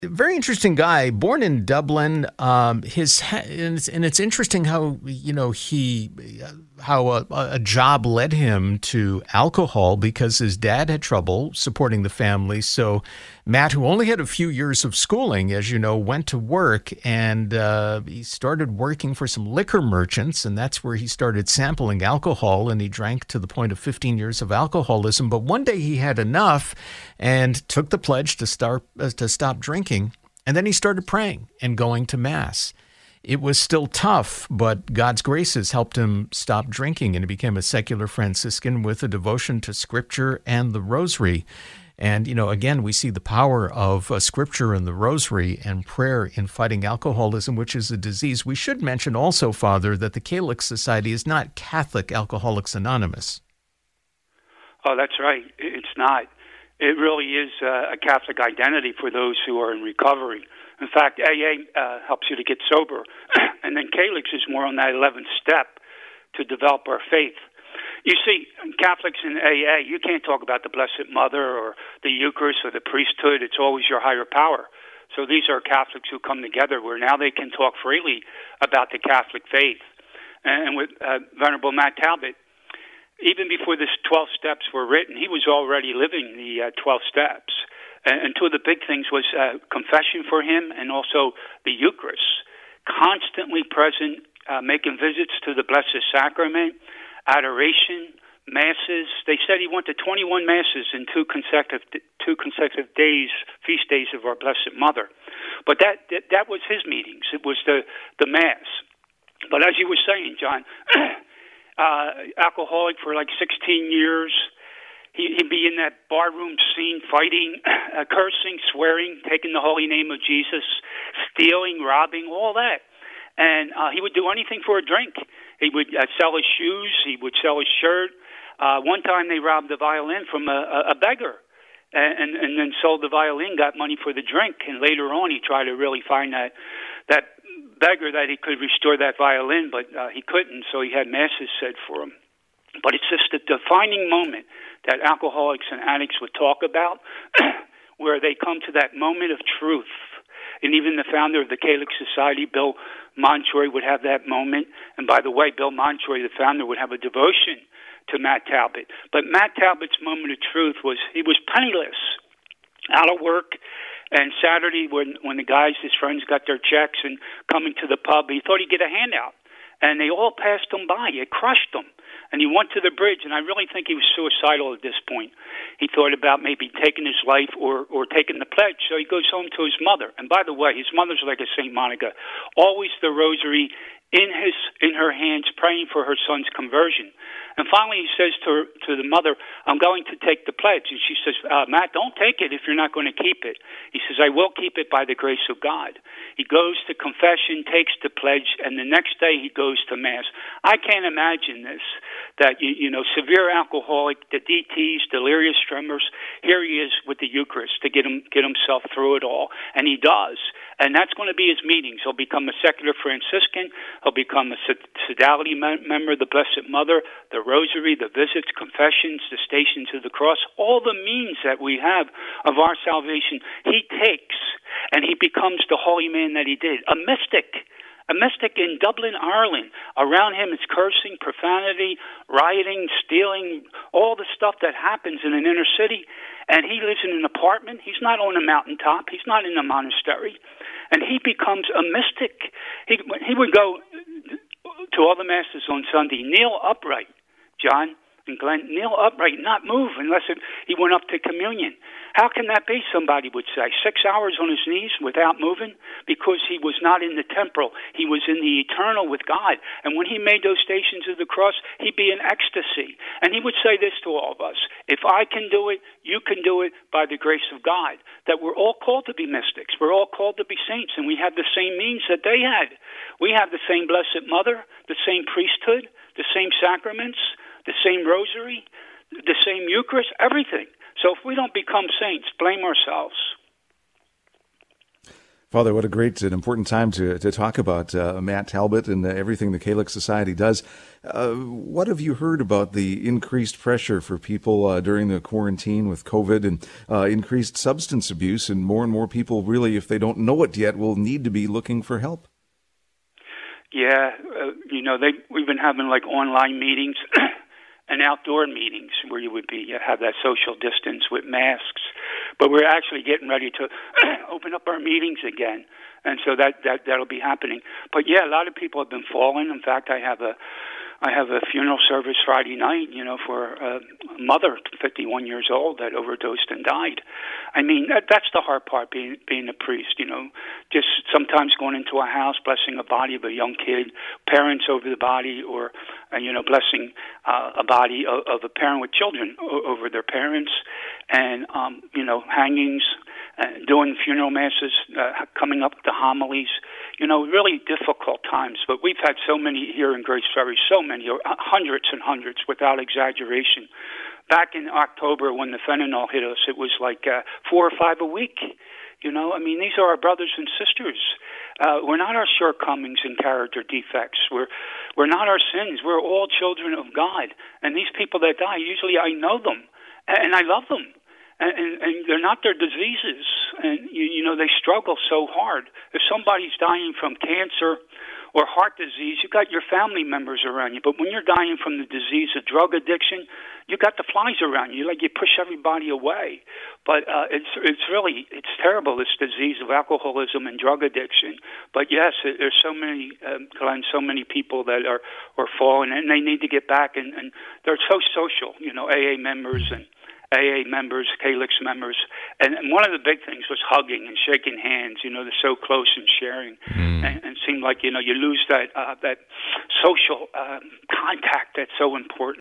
Very interesting guy, born in Dublin. And it's interesting how he how a job led him to alcohol because his dad had trouble supporting the family. So Matt, who only had a few years of schooling, as you know, went to work and he started working for some liquor merchants, and that's where he started sampling alcohol. And he drank to the point of 15 years of alcoholism. But one day he had enough and took the pledge to stop drinking. And then he started praying and going to mass. It was still tough, but God's graces helped him stop drinking, and he became a secular Franciscan with a devotion to Scripture and the Rosary. And, again, we see the power of Scripture and the Rosary and prayer in fighting alcoholism, which is a disease. We should mention also, Father, that the Catholic Society is not Catholic Alcoholics Anonymous. Oh, that's right. It's not. It really is a Catholic identity for those who are in recovery. In fact, AA helps you to get sober, and then Calyx is more on that 11th step to develop our faith. You see, Catholics in AA, you can't talk about the Blessed Mother or the Eucharist or the priesthood. It's always your higher power. So these are Catholics who come together where now they can talk freely about the Catholic faith. And with Venerable Matt Talbot, even before the 12 steps were written, he was already living the 12 steps. And two of the big things was confession for him and also the Eucharist. Constantly present, making visits to the Blessed Sacrament, adoration, masses. They said he went to 21 masses in two consecutive days, feast days of our Blessed Mother. But that was his meetings. It was the mass. But as you were saying, John, alcoholic for like 16 years. He'd be in that barroom scene fighting, cursing, swearing, taking the holy name of Jesus, stealing, robbing, all that. And he would do anything for a drink. He would sell his shoes. He would sell his shirt. One time they robbed the violin from a beggar and then sold the violin, got money for the drink. And later on he tried to really find that beggar that he could restore that violin, but he couldn't, so he had masses said for him. But it's just a defining moment that alcoholics and addicts would talk about where they come to that moment of truth. And even the founder of the Catholic Society, Bill Montroy, would have that moment. And by the way, Bill Montroy, the founder, would have a devotion to Matt Talbot. But Matt Talbot's moment of truth was he was penniless, out of work. And Saturday, when the guys, his friends, got their checks and coming to the pub, he thought he'd get a handout. And they all passed him by. It crushed him. And he went to the bridge, and I really think he was suicidal at this point. He thought about maybe taking his life or taking the pledge. So he goes home to his mother. And by the way, his mother's like a St. Monica, always the rosary in her hands, praying for her son's conversion. And finally he says to the mother, I'm going to take the pledge. And she says, Matt, don't take it if you're not going to keep it. He says, I will keep it by the grace of God. He goes to confession, takes the pledge, and the next day he goes to Mass. I can't imagine this, that, severe alcoholic, the DTs, delirious tremors, here he is with the Eucharist to get himself through it all. And he does. And that's going to be his meetings. He'll become a secular Franciscan. He'll become a sodality member of the Blessed Mother, the Rosary, the visits, confessions, the Stations of the Cross, all the means that we have of our salvation, he takes, and he becomes the holy man that he did, a mystic in Dublin, Ireland. Around him is cursing, profanity, rioting, stealing, all the stuff that happens in an inner city. And he lives in an apartment. He's not on a mountaintop. He's not in a monastery. And he becomes a mystic. He would go to all the masses on Sunday, kneel upright, John and Glenn, kneel upright, not move unless he went up to communion. How can that be, somebody would say? 6 hours on his knees without moving? Because he was not in the temporal. He was in the eternal with God. And when he made those Stations of the Cross, he'd be in ecstasy. And he would say this to all of us, if I can do it, you can do it by the grace of God. That we're all called to be mystics. We're all called to be saints, and we have the same means that they had. We have the same Blessed Mother, the same priesthood, the same sacraments, the same rosary, the same Eucharist, everything. So if we don't become saints, blame ourselves. Father, what a great and important time to talk about Matt Talbot and everything the Calyx Society does. What have you heard about the increased pressure for people during the quarantine with COVID and increased substance abuse, and more people really, if they don't know it yet, will need to be looking for help? Yeah, we've been having like online meetings and outdoor meetings where you would have that social distance with masks. But we're actually getting ready to open up our meetings again, and so that'll be happening. But yeah, a lot of people have been falling. In fact, I have a funeral service Friday night, for a mother, 51 years old, that overdosed and died. I mean, that's the hard part, being a priest, just sometimes going into a house, blessing a body of a young kid, parents over the body, or, blessing a body of a parent with children over their parents, and, hangings, doing funeral masses, coming up to homilies, really difficult times. But we've had so many here in Grace Ferry, so many, hundreds and hundreds, without exaggeration. Back in October, when the fentanyl hit us, it was like 4 or 5 a week. These are our brothers and sisters. We're not our shortcomings and character defects. We're not our sins. We're all children of God. And these people that die, usually I know them, and I love them. And they're not their diseases. And, they struggle so hard. If somebody's dying from cancer or heart disease, you got your family members around you. But when you're dying from the disease of drug addiction, you got the flies around you. Like, you push everybody away. But it's terrible, this disease of alcoholism and drug addiction. But yes, there's so many, Glenn, so many people that are falling, and they need to get back. And they're so social, AA members and AA members, Calyx members, and one of the big things was hugging and shaking hands. They're so close and sharing, and it seemed like you lose that social contact that's so important.